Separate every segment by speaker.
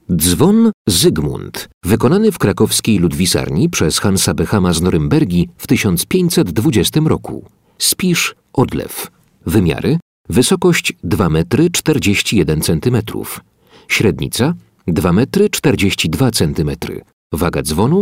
Speaker 1: Dzwon Zygmunt, wykonany w krakowskiej Ludwisarni przez Hansa Behama z Norymbergi w 1520 roku. Spisz Odlew. Wymiary: wysokość 2 metry 41 cm, średnica 2 metry 42 cm, waga dzwonu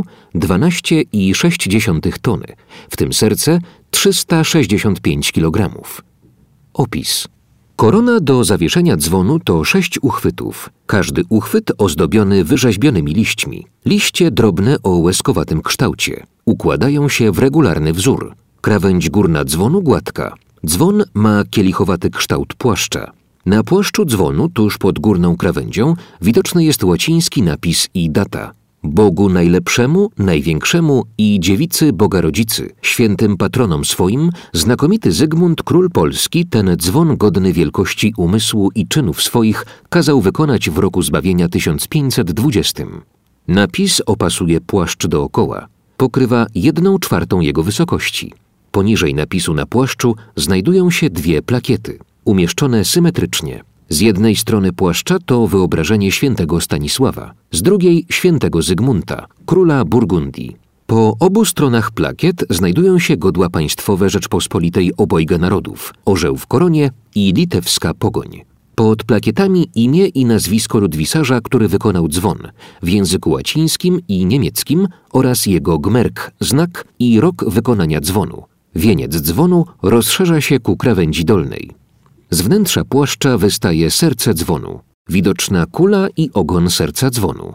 Speaker 1: 12,6 tony, w tym serce 365 kg. Opis. Korona do zawieszenia dzwonu to 6 uchwytów. Każdy uchwyt ozdobiony wyrzeźbionymi liśćmi. Liście drobne o łeskowatym kształcie. Układają się w regularny wzór. Krawędź górna dzwonu gładka. Dzwon ma kielichowaty kształt płaszcza. Na płaszczu dzwonu, tuż pod górną krawędzią, widoczny jest łaciński napis i data. Bogu najlepszemu, największemu i dziewicy Boga Rodzicy, świętym patronom swoim, znakomity Zygmunt, król Polski, ten dzwon godny wielkości umysłu i czynów swoich kazał wykonać w roku zbawienia 1520. Napis opasuje płaszcz dookoła. Pokrywa 1/4 jego wysokości. Poniżej napisu na płaszczu znajdują się 2 plakiety, umieszczone symetrycznie. Z jednej strony płaszcza to wyobrażenie świętego Stanisława, z drugiej świętego Zygmunta, króla Burgundii. Po obu stronach plakiet znajdują się godła państwowe Rzeczpospolitej Obojga Narodów, orzeł w koronie i litewska pogoń. Pod plakietami imię i nazwisko ludwisarza, który wykonał dzwon, w języku łacińskim i niemieckim, oraz jego gmerk, znak i rok wykonania dzwonu. Wieniec dzwonu rozszerza się ku krawędzi dolnej. Z wnętrza płaszcza wystaje serce dzwonu, widoczna kula i ogon serca dzwonu.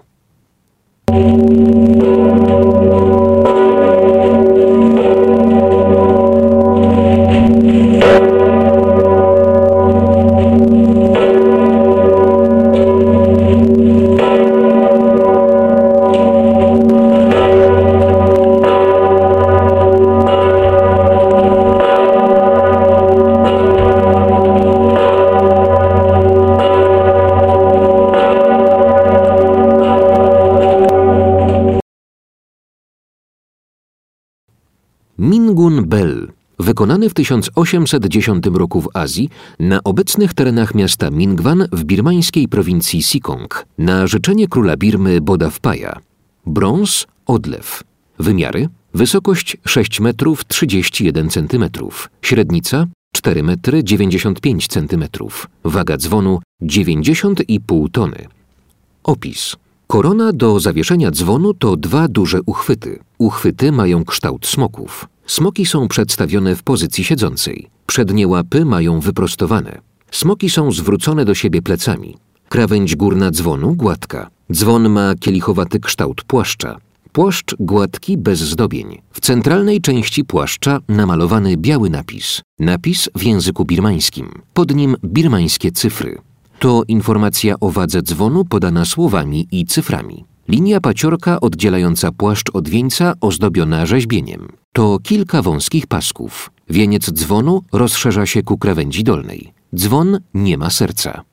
Speaker 1: Mingun Bell, wykonany w 1810 roku w Azji, na obecnych terenach miasta Mingwan w birmańskiej prowincji Sikong, na życzenie króla Birmy Bodawpaja. Brąz Odlew. Wymiary: wysokość 6 metrów 31 cm, średnica 4 metry 95 cm, waga dzwonu 90,5 tony. Opis. Korona do zawieszenia dzwonu to 2 duże uchwyty. Uchwyty mają kształt smoków. Smoki są przedstawione w pozycji siedzącej. Przednie łapy mają wyprostowane. Smoki są zwrócone do siebie plecami. Krawędź górna dzwonu gładka. Dzwon ma kielichowaty kształt płaszcza. Płaszcz gładki, bez zdobień. W centralnej części płaszcza namalowany biały napis. Napis w języku birmańskim. Pod nim birmańskie cyfry. To informacja o wadze dzwonu podana słowami i cyframi. Linia paciorka oddzielająca płaszcz od wieńca ozdobiona rzeźbieniem. To kilka wąskich pasków. Wieniec dzwonu rozszerza się ku krawędzi dolnej. Dzwon nie ma serca.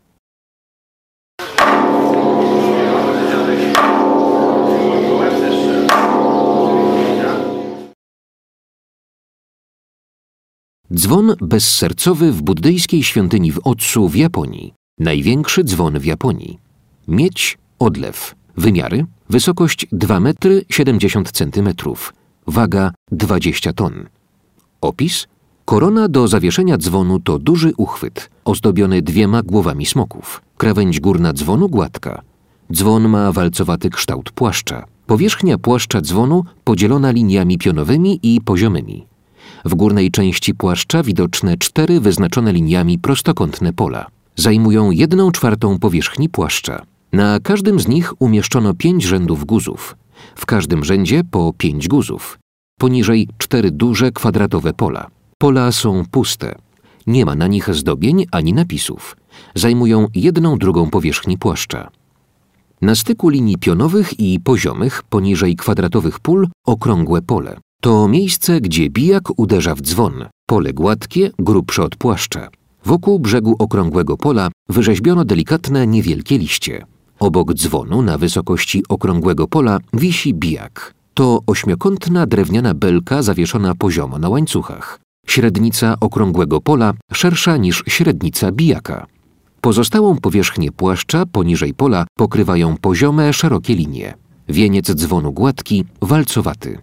Speaker 1: Dzwon bezsercowy w buddyjskiej świątyni w Otsu w Japonii. Największy dzwon w Japonii. Miedź Odlew. Wymiary: wysokość 2 metry 70 cm, waga 20 ton. Opis. Korona do zawieszenia dzwonu to duży uchwyt, ozdobiony 2 głowami smoków. Krawędź górna dzwonu gładka. Dzwon ma walcowaty kształt płaszcza. Powierzchnia płaszcza dzwonu podzielona liniami pionowymi i poziomymi. W górnej części płaszcza widoczne 4 wyznaczone liniami prostokątne pola. Zajmują 1/4 powierzchni płaszcza. Na każdym z nich umieszczono 5 rzędów guzów. W każdym rzędzie po 5 guzów. Poniżej 4 duże kwadratowe pola. Pola są puste. Nie ma na nich zdobień ani napisów. Zajmują 1/2 powierzchni płaszcza. Na styku linii pionowych i poziomych poniżej kwadratowych pól okrągłe pole. To miejsce, gdzie bijak uderza w dzwon. Pole gładkie, grubsze od płaszcza. Wokół brzegu okrągłego pola wyrzeźbiono delikatne, niewielkie liście. Obok dzwonu na wysokości okrągłego pola wisi bijak. To 8-kątna drewniana belka zawieszona poziomo na łańcuchach. Średnica okrągłego pola szersza niż średnica bijaka. Pozostałą powierzchnię płaszcza poniżej pola pokrywają poziome, szerokie linie. Wieniec dzwonu gładki, walcowaty.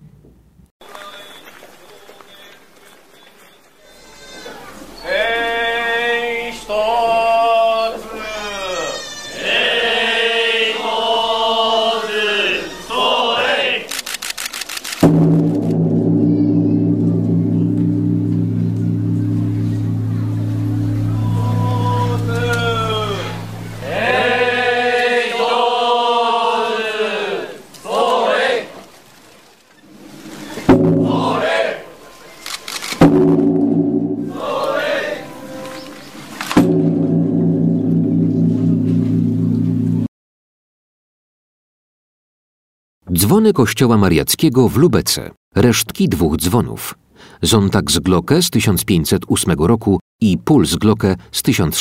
Speaker 1: Dzwony kościoła mariackiego w Lubece. Resztki 2 dzwonów. Sonntagsglocke z 1508 roku i Pulsglocke z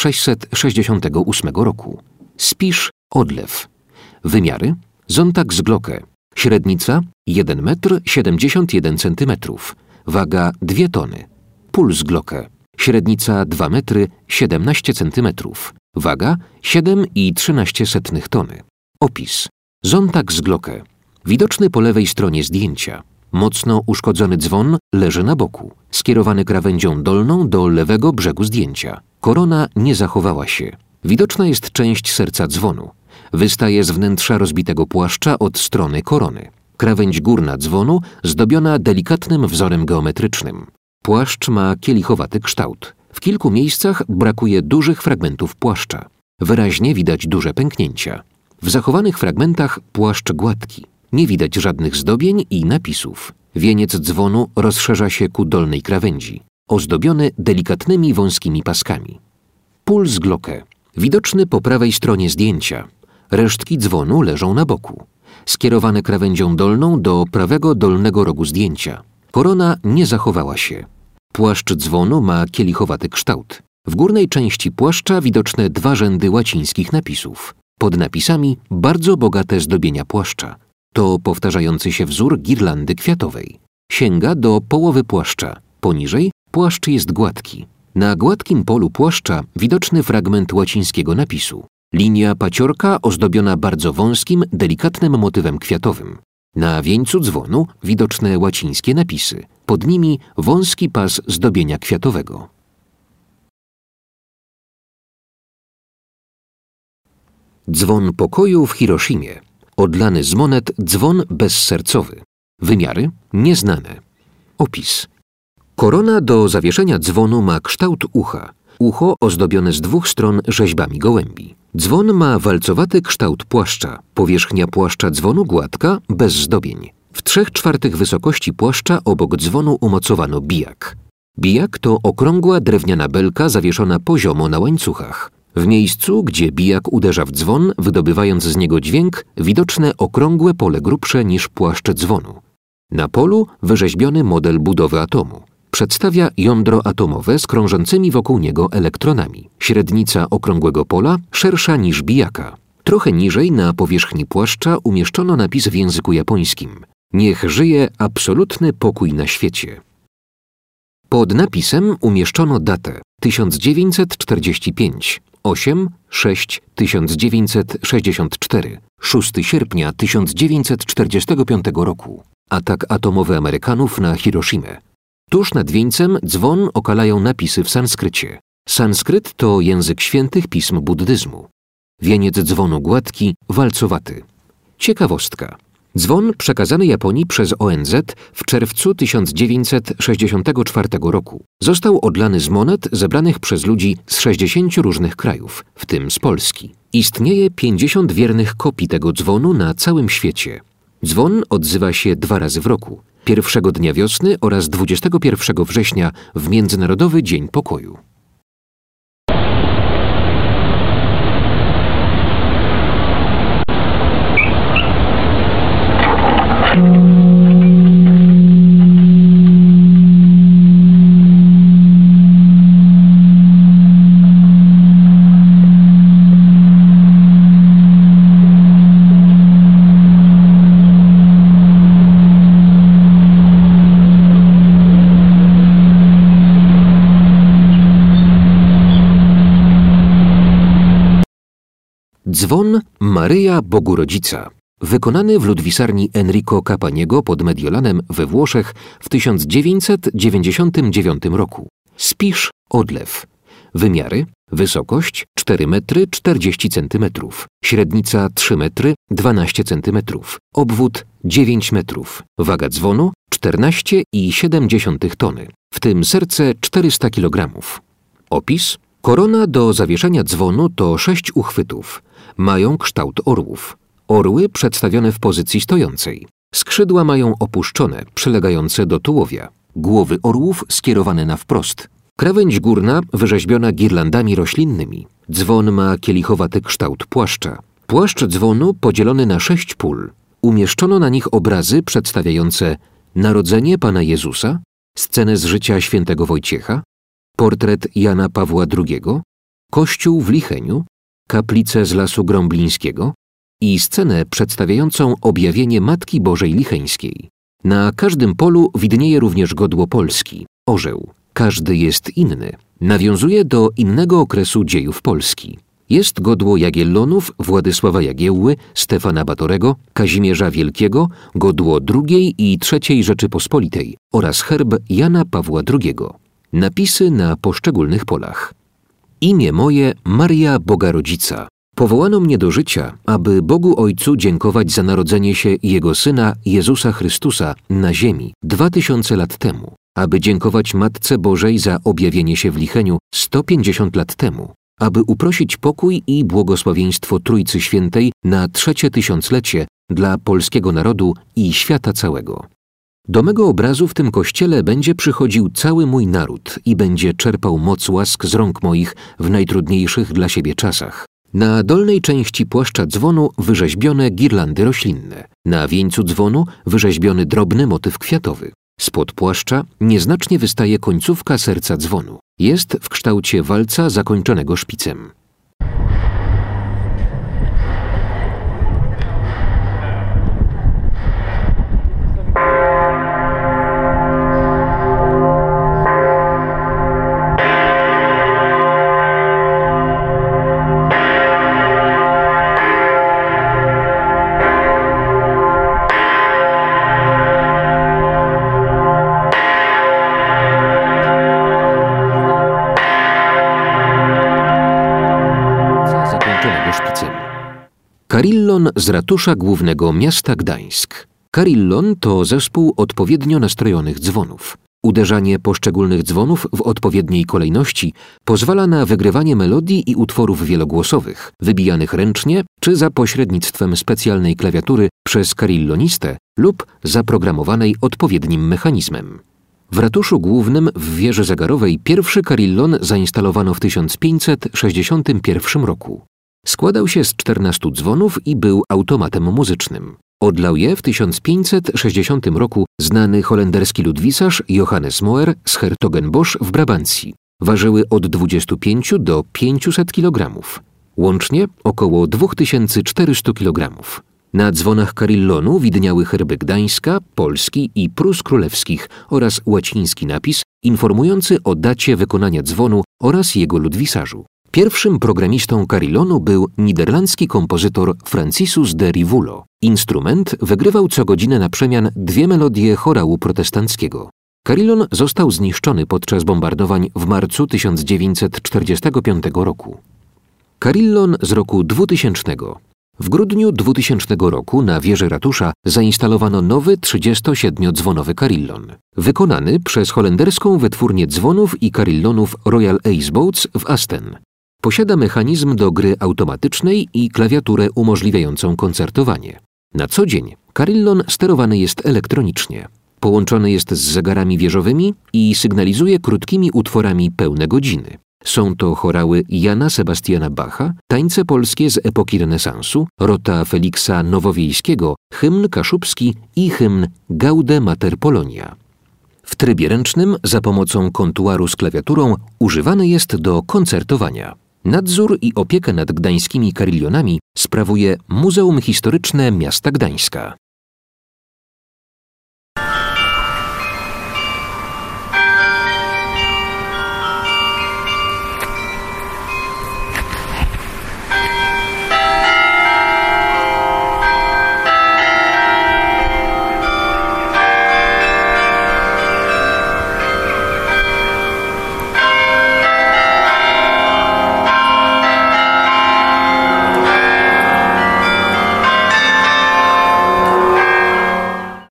Speaker 1: 1668 roku. Spisz, odlew. Wymiary. Sonntagsglocke. Średnica 1 metr 71 cm. Waga 2 tony. Pulsglocke. Średnica 2 metry 17 cm. Waga 7,13 tony. Opis. Sonntagsglocke. Widoczny po lewej stronie zdjęcia. Mocno uszkodzony dzwon leży na boku, skierowany krawędzią dolną do lewego brzegu zdjęcia. Korona nie zachowała się. Widoczna jest część serca dzwonu. Wystaje z wnętrza rozbitego płaszcza od strony korony. Krawędź górna dzwonu zdobiona delikatnym wzorem geometrycznym. Płaszcz ma kielichowaty kształt. W kilku miejscach brakuje dużych fragmentów płaszcza. Wyraźnie widać duże pęknięcia. W zachowanych fragmentach płaszcz gładki. Nie widać żadnych zdobień i napisów. Wieniec dzwonu rozszerza się ku dolnej krawędzi, ozdobiony delikatnymi wąskimi paskami. Pulsglocke. Widoczny po prawej stronie zdjęcia. Resztki dzwonu leżą na boku, skierowane krawędzią dolną do prawego dolnego rogu zdjęcia. Korona nie zachowała się. Płaszcz dzwonu ma kielichowaty kształt. W górnej części płaszcza widoczne 2 rzędy łacińskich napisów. Pod napisami bardzo bogate zdobienia płaszcza. To powtarzający się wzór girlandy kwiatowej. Sięga do połowy płaszcza. Poniżej płaszcz jest gładki. Na gładkim polu płaszcza widoczny fragment łacińskiego napisu. Linia paciorka ozdobiona bardzo wąskim, delikatnym motywem kwiatowym. Na wieńcu dzwonu widoczne łacińskie napisy. Pod nimi wąski pas zdobienia kwiatowego. Dzwon pokoju w Hiroshimie. Odlany z monet dzwon bezsercowy. Wymiary nieznane. Opis. Korona do zawieszenia dzwonu ma kształt ucha. Ucho ozdobione z 2 stron rzeźbami gołębi. Dzwon ma walcowaty kształt płaszcza. Powierzchnia płaszcza dzwonu gładka, bez zdobień. W 3/4 wysokości płaszcza obok dzwonu umocowano bijak. Bijak to okrągła drewniana belka zawieszona poziomo na łańcuchach. W miejscu, gdzie bijak uderza w dzwon, wydobywając z niego dźwięk, widoczne okrągłe pole grubsze niż płaszcz dzwonu. Na polu wyrzeźbiony model budowy atomu. Przedstawia jądro atomowe z krążącymi wokół niego elektronami. Średnica okrągłego pola szersza niż bijaka. Trochę niżej na powierzchni płaszcza umieszczono napis w języku japońskim. Niech żyje absolutny pokój na świecie. Pod napisem umieszczono datę 1945, 8/6/1964, 6 sierpnia 1945 roku. Atak atomowy Amerykanów na Hiroshimę. Tuż nad wieńcem dzwon okalają napisy w sanskrycie. Sanskryt to język świętych pism buddyzmu. Wieniec dzwonu gładki, walcowaty. Ciekawostka. Dzwon przekazany Japonii przez ONZ w czerwcu 1964 roku. Został odlany z monet zebranych przez ludzi z 60 różnych krajów, w tym z Polski. Istnieje 50 wiernych kopii tego dzwonu na całym świecie. Dzwon odzywa się 2 razy w roku. 1 dnia wiosny oraz 21 września w Międzynarodowy Dzień Pokoju. Dzwon Maryja Bogu Rodzica, wykonany w ludwisarni Enrico Capaniego pod Mediolanem we Włoszech w 1999 roku. Spisz odlew. Wymiary: wysokość 4 metry 40 cm, średnica 3 metry 12 cm, obwód 9 metrów, waga dzwonu 14,7 tony, w tym serce 400 kg. Opis: korona do zawieszenia dzwonu to 6 uchwytów. Mają kształt orłów. Orły przedstawione w pozycji stojącej. Skrzydła mają opuszczone, przylegające do tułowia. Głowy orłów skierowane na wprost. Krawędź górna wyrzeźbiona girlandami roślinnymi. Dzwon ma kielichowaty kształt płaszcza. Płaszcz dzwonu podzielony na 6 pól. Umieszczono na nich obrazy przedstawiające narodzenie Pana Jezusa, scenę z życia świętego Wojciecha, portret Jana Pawła II, kościół w Licheniu, kaplicę z Lasu Grąblińskiego i scenę przedstawiającą objawienie Matki Bożej Licheńskiej. Na każdym polu widnieje również godło Polski, orzeł. Każdy jest inny. Nawiązuje do innego okresu dziejów Polski. Jest godło Jagiellonów, Władysława Jagiełły, Stefana Batorego, Kazimierza Wielkiego, godło II i III Rzeczypospolitej oraz herb Jana Pawła II. Napisy na poszczególnych polach. Imię moje Maria Boga Rodzica. Powołano mnie do życia, aby Bogu Ojcu dziękować za narodzenie się Jego Syna Jezusa Chrystusa na ziemi 2000 lat temu, aby dziękować Matce Bożej za objawienie się w Licheniu 150 lat temu, aby uprosić pokój i błogosławieństwo Trójcy Świętej na 3. tysiąclecie dla polskiego narodu i świata całego. Do mego obrazu w tym kościele będzie przychodził cały mój naród i będzie czerpał moc łask z rąk moich w najtrudniejszych dla siebie czasach. Na dolnej części płaszcza dzwonu wyrzeźbione girlandy roślinne. Na wieńcu dzwonu wyrzeźbiony drobny motyw kwiatowy. Spod płaszcza nieznacznie wystaje końcówka serca dzwonu. Jest w kształcie walca zakończonego szpicem. Carillon z ratusza głównego miasta Gdańsk. Carillon to zespół odpowiednio nastrojonych dzwonów. Uderzanie poszczególnych dzwonów w odpowiedniej kolejności pozwala na wygrywanie melodii i utworów wielogłosowych, wybijanych ręcznie czy za pośrednictwem specjalnej klawiatury przez carillonistę lub zaprogramowanej odpowiednim mechanizmem. W ratuszu głównym w wieży zegarowej pierwszy carillon zainstalowano w 1561 roku. Składał się z 14 dzwonów i był automatem muzycznym. Odlał je w 1560 roku znany holenderski ludwisarz Johannes Moer z Hertogenbosch w Brabancji. Ważyły od 25 do 500 kg. Łącznie około 2400 kg. Na dzwonach carillonu widniały herby Gdańska, Polski i Prus Królewskich oraz łaciński napis informujący o dacie wykonania dzwonu oraz jego ludwisarzu. Pierwszym programistą carillonu był niderlandzki kompozytor Franciscus de Rivulo. Instrument wygrywał co godzinę na przemian 2 melodie chorału protestanckiego. Carillon został zniszczony podczas bombardowań w marcu 1945 roku. Carillon z roku 2000. W grudniu 2000 roku na wieży ratusza zainstalowano nowy 37-dzwonowy carillon, wykonany przez holenderską wytwórnię dzwonów i carillonów Royal Ace Boats w Asten. Posiada mechanizm do gry automatycznej i klawiaturę umożliwiającą koncertowanie. Na co dzień carillon sterowany jest elektronicznie. Połączony jest z zegarami wieżowymi i sygnalizuje krótkimi utworami pełne godziny. Są to chorały Jana Sebastiana Bacha, tańce polskie z epoki renesansu, rota Feliksa Nowowiejskiego, hymn kaszubski i hymn Gaude Mater Polonia. W trybie ręcznym za pomocą kontuaru z klawiaturą używany jest do koncertowania. Nadzór i opiekę nad gdańskimi carillonami sprawuje Muzeum Historyczne Miasta Gdańska.